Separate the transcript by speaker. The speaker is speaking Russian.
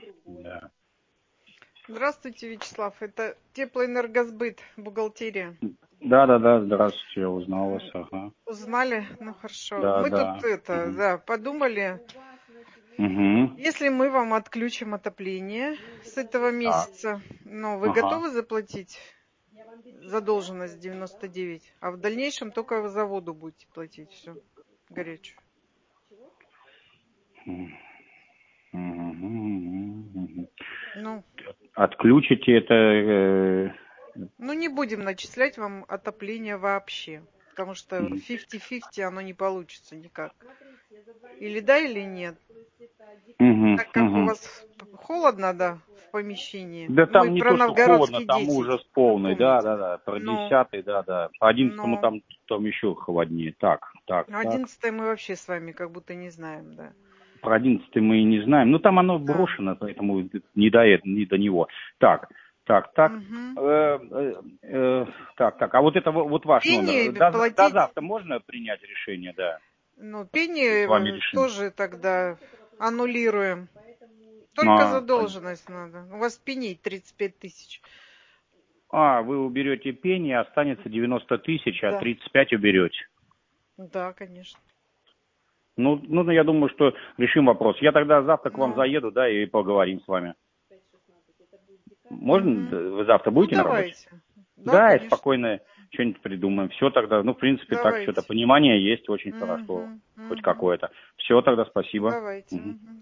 Speaker 1: Да.
Speaker 2: Здравствуйте, Вячеслав. Это Теплоэнергосбыт, бухгалтерия.
Speaker 1: Да, здравствуйте, я узнал вас, ага.
Speaker 2: Узнали? Ну хорошо.
Speaker 1: Да,
Speaker 2: Мы тут
Speaker 1: да.
Speaker 2: подумали,
Speaker 1: Угу.
Speaker 2: если мы вам отключим отопление с этого
Speaker 1: Так,
Speaker 2: месяца, но вы
Speaker 1: ага.
Speaker 2: готовы заплатить задолженность 99, а в дальнейшем только за воду будете платить все горячую?
Speaker 1: Мгм.
Speaker 2: Ну,
Speaker 1: Отключите это,
Speaker 2: не будем начислять вам отопление вообще, потому что
Speaker 1: м,
Speaker 2: 50-50 оно не получится никак. Или да, или нет.
Speaker 1: мгм,
Speaker 2: Так как у
Speaker 1: мгм.
Speaker 2: вас холодно, да, в помещении.
Speaker 1: Да
Speaker 2: Мы
Speaker 1: там не
Speaker 2: про
Speaker 1: то, что холодно,
Speaker 2: новгородский
Speaker 1: там
Speaker 2: 10,
Speaker 1: ужас полный,
Speaker 2: помните?
Speaker 1: да, про
Speaker 2: Ну,
Speaker 1: 10-й, да. По 11-му
Speaker 2: ну,
Speaker 1: там еще холоднее. Так.
Speaker 2: 11 мы вообще с вами как будто не знаем, да.
Speaker 1: Про 11-й мы и не знаем. Ну, там оно
Speaker 2: Да.
Speaker 1: брошено, поэтому не до него. Так.
Speaker 2: Угу.
Speaker 1: Так. А вот это вот ваш номер.
Speaker 2: Пени
Speaker 1: До
Speaker 2: платить,
Speaker 1: завтра можно принять решение, да?
Speaker 2: пени
Speaker 1: И с вами решим.
Speaker 2: тоже тогда аннулируем. Только
Speaker 1: А,
Speaker 2: задолженность надо. У вас пеней 35 тысяч.
Speaker 1: вы уберете пени, останется 90 тысяч, а
Speaker 2: Да.
Speaker 1: 35 уберете.
Speaker 2: Да, конечно.
Speaker 1: Ну, я думаю, что решим вопрос. Я тогда завтра к вам
Speaker 2: Ну,
Speaker 1: заеду, да, и поговорим с вами. Можно?
Speaker 2: угу.
Speaker 1: Вы завтра будете на работе?
Speaker 2: Давайте. Да,
Speaker 1: Да, и
Speaker 2: конечно.
Speaker 1: спокойно что-нибудь придумаем. Все тогда, в принципе, так что-то
Speaker 2: Давайте.
Speaker 1: понимание есть очень хорошо,
Speaker 2: Угу.
Speaker 1: хоть
Speaker 2: Угу.
Speaker 1: какое-то. Все тогда, спасибо.
Speaker 2: Давайте.
Speaker 1: Мгм.
Speaker 2: Угу.